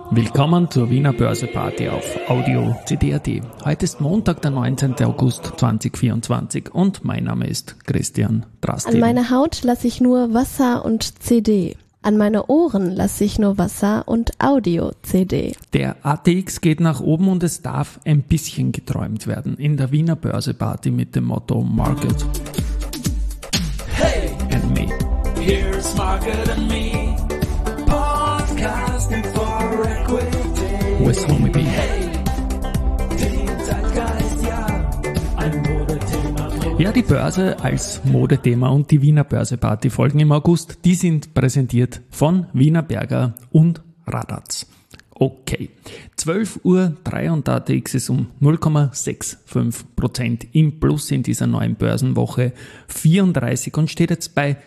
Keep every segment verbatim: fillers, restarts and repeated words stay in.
Willkommen zur Wiener Börseparty auf Audio C D punkt A T. Heute ist Montag, der neunzehnten August zweitausendvierundzwanzig und mein Name ist Christian Drastil. An meine Haut lasse ich nur Wasser und C D. An meine Ohren lasse ich nur Wasser und Audio-C D. Der A T X geht nach oben und es darf ein bisschen geträumt werden. In der Wiener Börseparty mit dem Motto Market Hey, and Me. here's Market and Me, podcasting for equity. With Homie B. Hey, den Zeitgeist, ja, ein Modethema. Ja, die Börse als Modethema und die Wiener Börseparty folgen im August. Die sind präsentiert von Wienerberger und Radatz. Okay, zwölf Uhr drei und der A T X ist um null Komma fünfundsechzig Prozent im Plus in dieser neuen Börsenwoche vierunddreißig und steht jetzt bei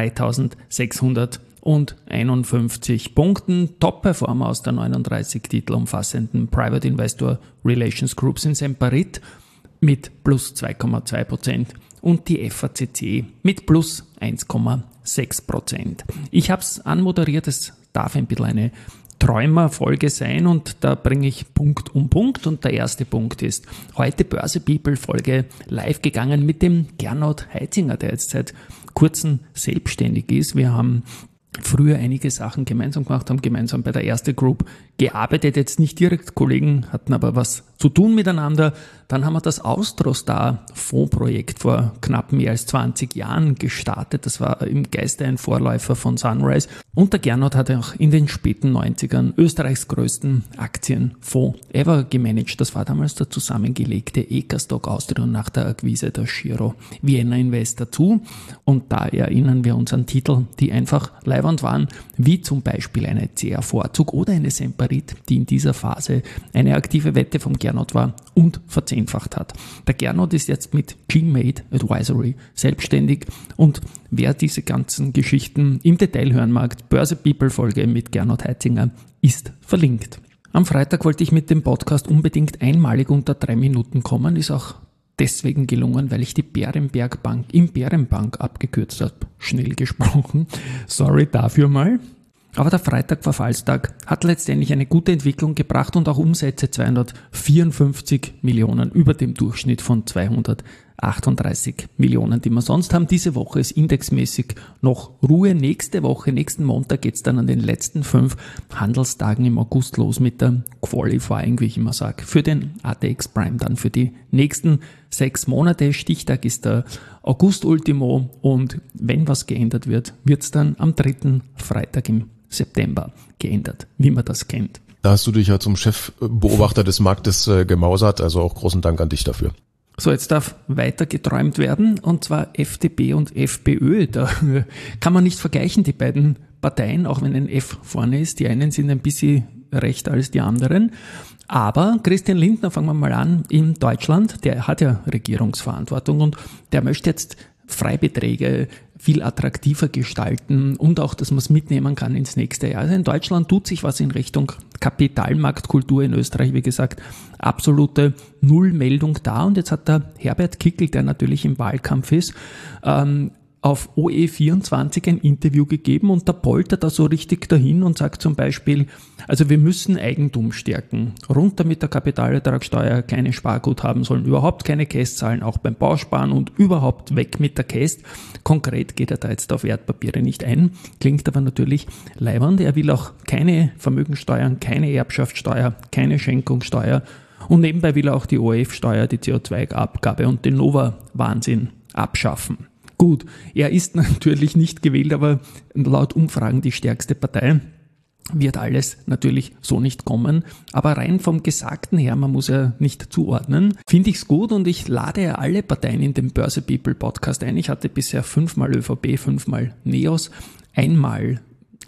dreitausendsechshunderteinundfünfzig Punkten. Top-Performer aus der neununddreißig Titel umfassenden Private Investor Relations Group sind Semperit mit plus zwei Komma zwei Prozent und die F A C C mit plus eins Komma sechs Prozent. Ich habe es anmoderiert, es darf ein bisschen eine Träumerfolge sein und da bringe ich Punkt um Punkt und der erste Punkt ist heute Börse People Folge live gegangen mit dem Gernot Heitzinger, der jetzt seit kurzem selbstständig ist. Wir haben früher einige Sachen gemeinsam gemacht, haben gemeinsam bei der Erste Group gearbeitet, jetzt nicht direkt Kollegen, hatten aber was zu tun miteinander. Dann haben wir das Austrostar-Fondsprojekt vor knapp mehr als zwanzig Jahren gestartet. Das war im Geiste ein Vorläufer von Sunrise. Und der Gernot hat auch in den späten neunzigern Österreichs größten Aktienfonds ever gemanagt. Das war damals der zusammengelegte Ekerstock Austria und nach der Akquise der Giro Vienna Invest dazu. Und da erinnern wir uns an Titel, die einfach leiwand waren, wie zum Beispiel eine C R-Vorzug oder eine Semperit, die in dieser Phase eine aktive Wette vom Gernot war und verzehnfacht hat. Der Gernot ist jetzt mit G-Made Advisory selbstständig und wer diese ganzen Geschichten im Detail hören mag, Börse People Folge mit Gernot Heitzinger ist verlinkt. Am Freitag wollte ich mit dem Podcast unbedingt einmalig unter drei Minuten kommen, ist auch deswegen gelungen, weil ich die Bärenberg Bank im Bärenbank abgekürzt habe. Schnell gesprochen. Sorry dafür mal. Aber der Freitag-Verfallstag hat letztendlich eine gute Entwicklung gebracht und auch Umsätze zweihundertvierundfünfzig Millionen über dem Durchschnitt von zweihundertachtunddreißig Millionen, die wir sonst haben. Diese Woche ist indexmäßig noch Ruhe. Nächste Woche, nächsten Montag geht es dann an den letzten fünf Handelstagen im August los mit der Qualifying, wie ich immer sage, für den A T X Prime dann für die nächsten sechs Monate. Stichtag ist der August-Ultimo und wenn was geändert wird, wird es dann am dritten Freitag im September geändert, wie man das kennt. Da hast du dich ja zum Chefbeobachter des Marktes äh, gemausert, also auch großen Dank an dich dafür. So, jetzt darf weiter geträumt werden und zwar F D P und FPÖ. Da kann man nicht vergleichen, die beiden Parteien, auch wenn ein F vorne ist. Die einen sind ein bisschen rechter als die anderen. Aber Christian Lindner, fangen wir mal an, in Deutschland, der hat ja Regierungsverantwortung und der möchte jetzt Freibeträge viel attraktiver gestalten und auch, dass man es mitnehmen kann ins nächste Jahr. Also in Deutschland tut sich was in Richtung Kapitalmarktkultur, in Österreich, wie gesagt, absolute Nullmeldung da. Und jetzt hat der Herbert Kickl, der natürlich im Wahlkampf ist, ähm, auf O E vierundzwanzig ein Interview gegeben und da poltert er so richtig dahin und sagt zum Beispiel, also wir müssen Eigentum stärken, runter mit der Kapitalertragssteuer, kleine Sparguthaben sollen überhaupt keine Käst zahlen, auch beim Bausparen und überhaupt weg mit der Käst. Konkret geht er da jetzt auf Wertpapiere nicht ein, klingt aber natürlich leiwand. Er will auch keine Vermögensteuern, keine Erbschaftssteuer, keine Schenkungssteuer und nebenbei will er auch die O R F-Steuer, die C O zwei Abgabe und den Nova-Wahnsinn abschaffen. Gut, er ist natürlich nicht gewählt, aber laut Umfragen die stärkste Partei. Wird alles natürlich so nicht kommen, aber rein vom Gesagten her, man muss ja nicht zuordnen, finde ich es gut und ich lade ja alle Parteien in den Börse People Podcast ein. Ich hatte bisher fünfmal ÖVP, fünfmal NEOS, einmal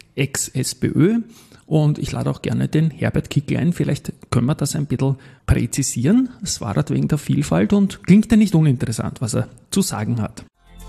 Ex-SPÖ und ich lade auch gerne den Herbert Kickl ein. Vielleicht können wir das ein bisschen präzisieren. Es war halt wegen der Vielfalt und klingt ja nicht uninteressant, was er zu sagen hat.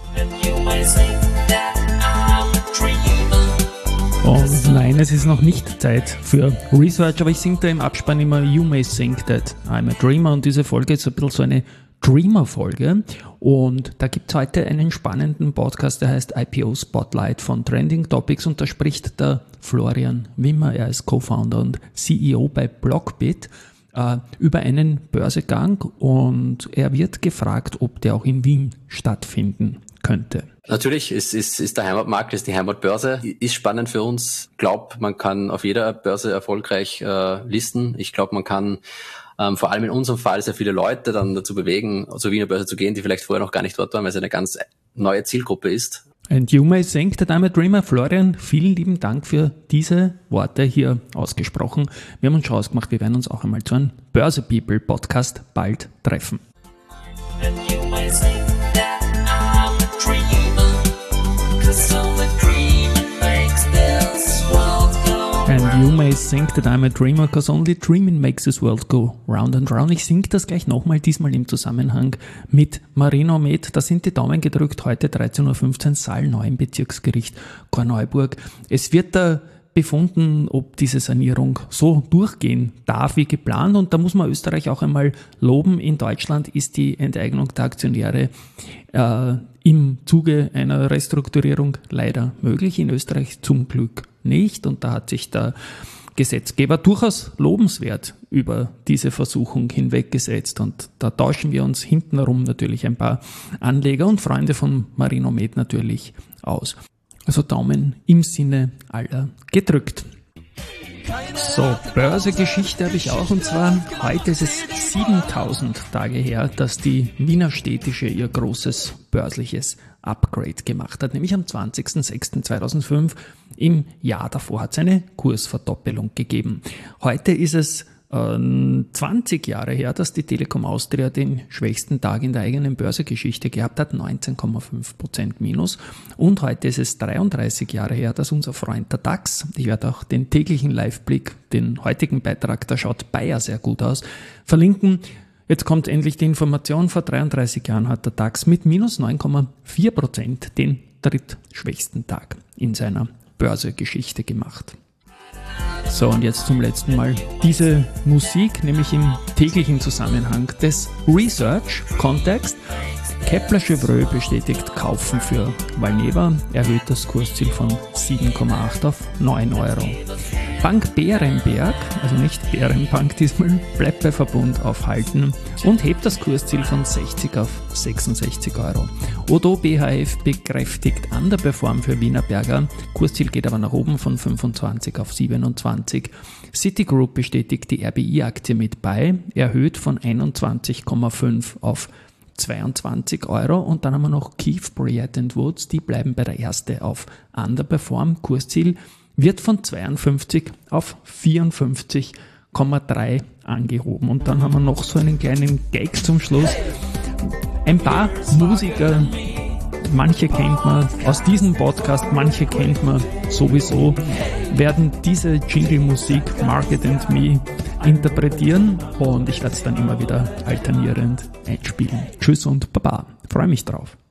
Und nein, es ist noch nicht Zeit für Research, aber ich singe da im Abspann immer You may think that I'm a dreamer und diese Folge ist ein bisschen so eine Dreamer-Folge und da gibt es heute einen spannenden Podcast, der heißt I P O Spotlight von Trending Topics und da spricht der Florian Wimmer, er ist Co-Founder und C E O bei Blockbit, äh, über einen Börsegang und er wird gefragt, ob der auch in Wien stattfinden könnte. Natürlich ist, ist, ist der Heimatmarkt, ist die Heimatbörse, ist spannend für uns. Ich glaube, man kann auf jeder Börse erfolgreich äh, listen. Ich glaube, man kann ähm, vor allem in unserem Fall sehr viele Leute dann dazu bewegen, zur Wiener Börse zu gehen, die vielleicht vorher noch gar nicht dort waren, weil es eine ganz neue Zielgruppe ist. And you may think that I'm a dreamer. Florian, vielen lieben Dank für diese Worte hier ausgesprochen. Wir haben uns schon ausgemacht, wir werden uns auch einmal zu einem Börse People Podcast bald treffen. And you may think that I'm a dreamer, 'cause only dreaming makes this world go And round. you may think that I'm a dreamer, cause only dreaming makes this world go round and round. Ich singe das gleich nochmal, diesmal im Zusammenhang mit Marinomed. Da sind die Daumen gedrückt, heute dreizehn Uhr fünfzehn, Saal neun, Bezirksgericht Korneuburg. Es wird da befunden, ob diese Sanierung so durchgehen darf wie geplant und da muss man Österreich auch einmal loben. In Deutschland ist die Enteignung der Aktionäre äh, im Zuge einer Restrukturierung leider möglich, in Österreich zum Glück nicht und da hat sich der Gesetzgeber durchaus lobenswert über diese Versuchung hinweggesetzt und da tauschen wir uns hintenherum natürlich ein paar Anleger und Freunde von Marinomed natürlich aus. Also Daumen im Sinne aller gedrückt. So, Börsegeschichte habe ich auch und zwar heute ist es siebentausend Tage her, dass die Wiener Städtische ihr großes börsliches Upgrade gemacht hat, nämlich am zwanzigsten sechsten zweitausendfünf. Im Jahr davor hat es eine Kursverdoppelung gegeben. Heute ist es zwanzig Jahre her, dass die Telekom Austria den schwächsten Tag in der eigenen Börsegeschichte gehabt hat, neunzehn Komma fünf Prozent minus. Und heute ist es dreiunddreißig Jahre her, dass unser Freund der DAX, ich werde auch den täglichen Live-Blick, den heutigen Beitrag, da schaut Bayer sehr gut aus, verlinken. Jetzt kommt endlich die Information, vor dreiunddreißig Jahren hat der DAX mit minus neun Komma vier Prozent den drittschwächsten Tag in seiner Börsegeschichte gemacht. So, und jetzt zum letzten Mal diese Musik, nämlich im täglichen Zusammenhang des Research-Kontext. Kepler-Chevreux bestätigt Kaufen für Valneva, erhöht das Kursziel von sieben Komma acht auf neun Euro. Bank Berenberg, also nicht Bärenbank diesmal, bleibt bei Verbund auf Halten und hebt das Kursziel von sechzig auf sechsundsechzig Euro. Odo B H F bekräftigt Underperform für Wienerberger, Kursziel geht aber nach oben von fünfundzwanzig auf siebenundzwanzig. Citigroup bestätigt die R B I-Aktie mit Buy, erhöht von einundzwanzig Komma fünf auf zweiundzwanzig Euro und dann haben wir noch Keefe Bruyette Woods, die bleiben bei der Erste auf Underperform, Kursziel wird von zweiundfünfzig auf vierundfünfzig Komma drei angehoben. Und dann haben wir noch so einen kleinen Gag zum Schluss. Ein paar Musiker, manche kennt man aus diesem Podcast, manche kennt man sowieso, werden diese Jingle-Musik Market and Me interpretieren und ich werde es dann immer wieder alternierend einspielen. Tschüss und Baba, freue mich drauf.